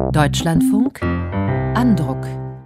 Deutschlandfunk Andruck.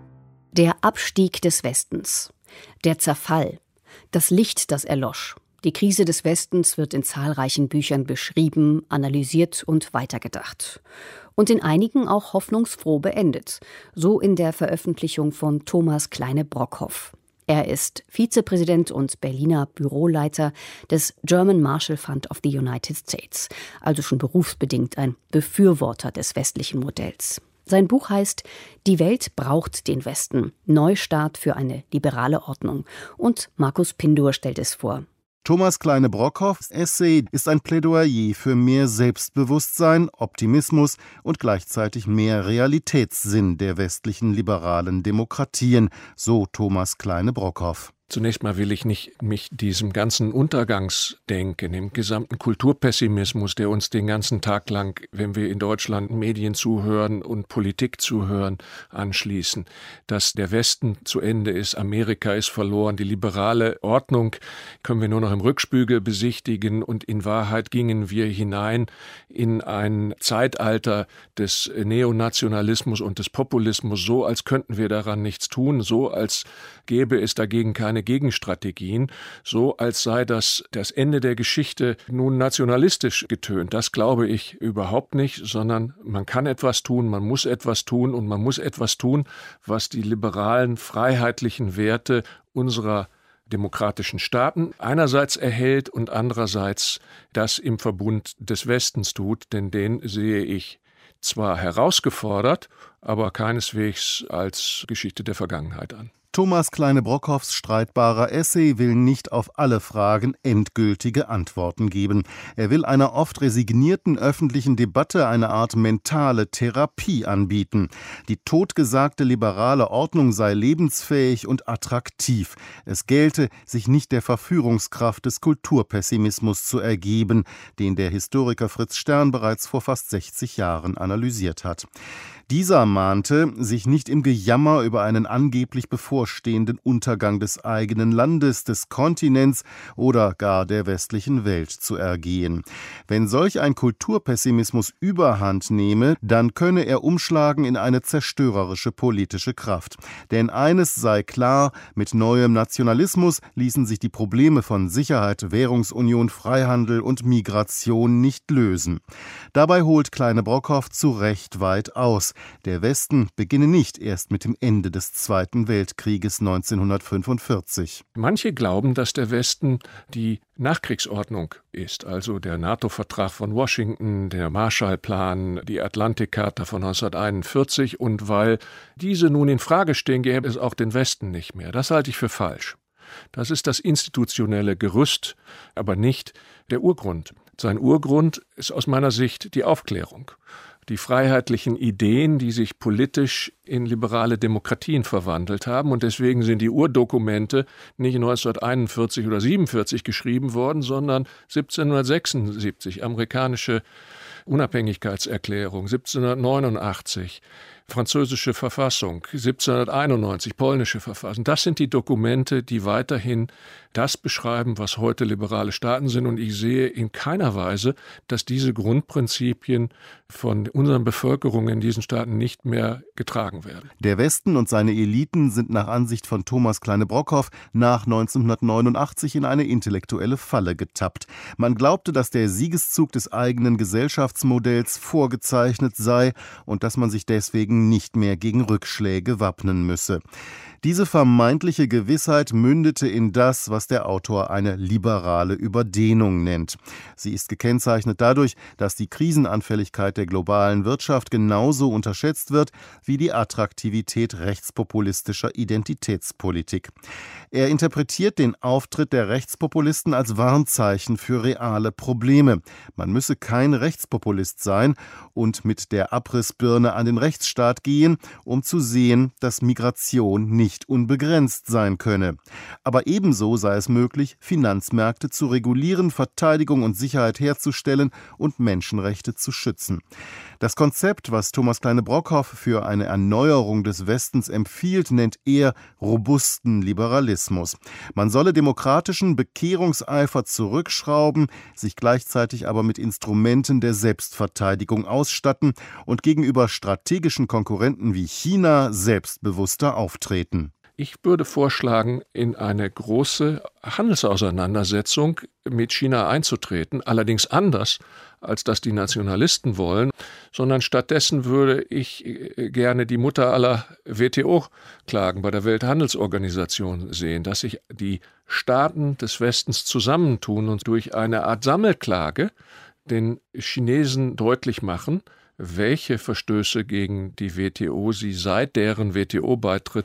Der Abstieg des Westens, der Zerfall, das Licht, das erlosch. Die Krise des Westens wird in zahlreichen Büchern beschrieben, analysiert und weitergedacht. Und in einigen auch hoffnungsfroh beendet. So in der Veröffentlichung von Thomas Kleine-Brockhoff. Er ist Vizepräsident und Berliner Büroleiter des German Marshall Fund of the United States, also schon berufsbedingt ein Befürworter des westlichen Modells. Sein Buch heißt »Die Welt braucht den Westen. Neustart für eine liberale Ordnung«. Und Markus Pindur stellt es vor. Thomas Kleine-Brockhoffs Essay ist ein Plädoyer für mehr Selbstbewusstsein, Optimismus und gleichzeitig mehr Realitätssinn der westlichen liberalen Demokratien, so Thomas Kleine-Brockhoff. Zunächst mal will ich nicht mich diesem ganzen Untergangsdenken, dem gesamten Kulturpessimismus, der uns den ganzen Tag lang, wenn wir in Deutschland Medien zuhören und Politik zuhören, anschließen. Dass der Westen zu Ende ist, Amerika ist verloren, die liberale Ordnung können wir nur noch im Rückspiegel besichtigen und in Wahrheit gingen wir hinein in ein Zeitalter des Neonationalismus und des Populismus, so als könnten wir daran nichts tun, so als gäbe es dagegen keine Gegenstrategien, so als sei das Ende der Geschichte nun nationalistisch getönt. Das glaube ich überhaupt nicht, sondern man kann etwas tun, man muss etwas tun und man muss etwas tun, was die liberalen, freiheitlichen Werte unserer demokratischen Staaten einerseits erhält und andererseits das im Verbund des Westens tut, denn den sehe ich zwar herausgefordert, aber keineswegs als Geschichte der Vergangenheit an. Thomas Kleine-Brockhoffs streitbarer Essay will nicht auf alle Fragen endgültige Antworten geben. Er will einer oft resignierten öffentlichen Debatte eine Art mentale Therapie anbieten. Die totgesagte liberale Ordnung sei lebensfähig und attraktiv. Es gelte, sich nicht der Verführungskraft des Kulturpessimismus zu ergeben, den der Historiker Fritz Stern bereits vor fast 60 Jahren analysiert hat. Dieser mahnte, sich nicht im Gejammer über einen angeblich bevorstehenden Untergang des eigenen Landes, des Kontinents oder gar der westlichen Welt zu ergehen. Wenn solch ein Kulturpessimismus Überhand nehme, dann könne er umschlagen in eine zerstörerische politische Kraft. Denn eines sei klar, mit neuem Nationalismus ließen sich die Probleme von Sicherheit, Währungsunion, Freihandel und Migration nicht lösen. Dabei holt Kleine-Brockhoff zu Recht weit aus. Der Westen beginne nicht erst mit dem Ende des Zweiten Weltkrieges 1945. Manche glauben, dass der Westen die Nachkriegsordnung ist, also der NATO-Vertrag von Washington, der Marshallplan, die Atlantikcharta von 1941. Und weil diese nun in Frage stehen, gäbe es auch den Westen nicht mehr. Das halte ich für falsch. Das ist das institutionelle Gerüst, aber nicht der Urgrund. Sein Urgrund ist aus meiner Sicht die Aufklärung. Die freiheitlichen Ideen, die sich politisch in liberale Demokratien verwandelt haben. Und deswegen sind die Urdokumente nicht 1941 oder 1947 geschrieben worden, sondern 1776, amerikanische Unabhängigkeitserklärung, 1789, französische Verfassung, 1791, polnische Verfassung. Das sind die Dokumente, die weiterhin das beschreiben, was heute liberale Staaten sind. Und ich sehe in keiner Weise, dass diese Grundprinzipien von unseren Bevölkerungen in diesen Staaten nicht mehr getragen werden. Der Westen und seine Eliten sind nach Ansicht von Thomas Kleine-Brockhoff nach 1989 in eine intellektuelle Falle getappt. Man glaubte, dass der Siegeszug des eigenen Gesellschaftsmodells vorgezeichnet sei und dass man sich deswegen nicht mehr gegen Rückschläge wappnen müsse. Diese vermeintliche Gewissheit mündete in das, was der Autor eine liberale Überdehnung nennt. Sie ist gekennzeichnet dadurch, dass die Krisenanfälligkeit der globalen Wirtschaft genauso unterschätzt wird wie die Attraktivität rechtspopulistischer Identitätspolitik. Er interpretiert den Auftritt der Rechtspopulisten als Warnzeichen für reale Probleme. Man müsse kein Rechtspopulist sein und mit der Abrissbirne an den Rechtsstaat gehen, um zu sehen, dass Migration nicht nicht unbegrenzt sein könne. Aber ebenso sei es möglich, Finanzmärkte zu regulieren, Verteidigung und Sicherheit herzustellen und Menschenrechte zu schützen. Das Konzept, was Thomas Kleine-Brockhoff für eine Erneuerung des Westens empfiehlt, nennt er robusten Liberalismus. Man solle demokratischen Bekehrungseifer zurückschrauben, sich gleichzeitig aber mit Instrumenten der Selbstverteidigung ausstatten und gegenüber strategischen Konkurrenten wie China selbstbewusster auftreten. Ich würde vorschlagen, in eine große Handelsauseinandersetzung mit China einzutreten, allerdings anders, als das die Nationalisten wollen, sondern stattdessen würde ich gerne die Mutter aller WTO-Klagen bei der Welthandelsorganisation sehen, dass sich die Staaten des Westens zusammentun und durch eine Art Sammelklage den Chinesen deutlich machen, welche Verstöße gegen die WTO sie seit deren WTO-Beitritt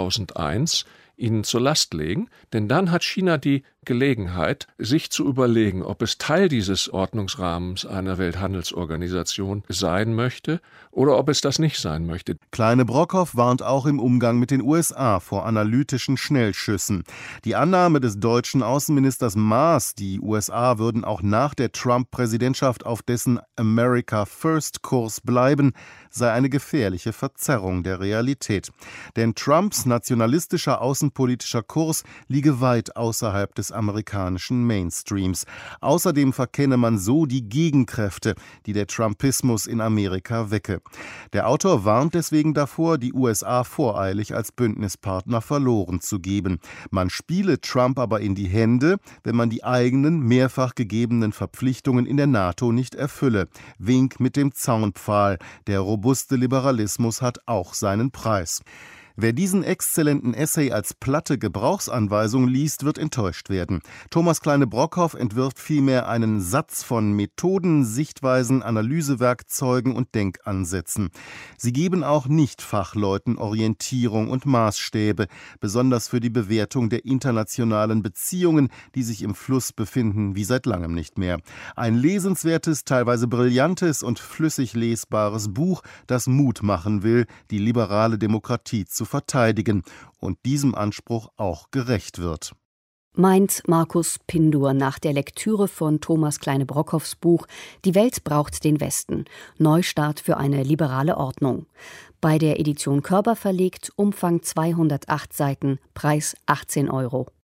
2001 ihnen zur Last legen. Denn dann hat China die Gelegenheit, sich zu überlegen, ob es Teil dieses Ordnungsrahmens einer Welthandelsorganisation sein möchte oder ob es das nicht sein möchte. Kleine-Brockhoff warnt auch im Umgang mit den USA vor analytischen Schnellschüssen. Die Annahme des deutschen Außenministers Maas, die USA würden auch nach der Trump-Präsidentschaft auf dessen America-First-Kurs bleiben, sei eine gefährliche Verzerrung der Realität. Denn Trumps nationalistischer außenpolitischer Kurs liege weit außerhalb des amerikanischen Mainstreams. Außerdem verkenne man so die Gegenkräfte, die der Trumpismus in Amerika wecke. Der Autor warnt deswegen davor, die USA voreilig als Bündnispartner verloren zu geben. Man spiele Trump aber in die Hände, wenn man die eigenen, mehrfach gegebenen Verpflichtungen in der NATO nicht erfülle. Wink mit dem Zaunpfahl. Der robuste Liberalismus hat auch seinen Preis. Wer diesen exzellenten Essay als platte Gebrauchsanweisung liest, wird enttäuscht werden. Thomas Kleine-Brockhoff entwirft vielmehr einen Satz von Methoden, Sichtweisen, Analysewerkzeugen und Denkansätzen. Sie geben auch Nicht-Fachleuten Orientierung und Maßstäbe, besonders für die Bewertung der internationalen Beziehungen, die sich im Fluss befinden wie seit langem nicht mehr. Ein lesenswertes, teilweise brillantes und flüssig lesbares Buch, das Mut machen will, die liberale Demokratie zu verteidigen und diesem Anspruch auch gerecht wird. Meint Markus Pindur nach der Lektüre von Thomas Kleine-Brockhoffs Buch »Die Welt braucht den Westen. Neustart für eine liberale Ordnung«. Bei der Edition Körber verlegt, Umfang 208 Seiten, Preis 18 €.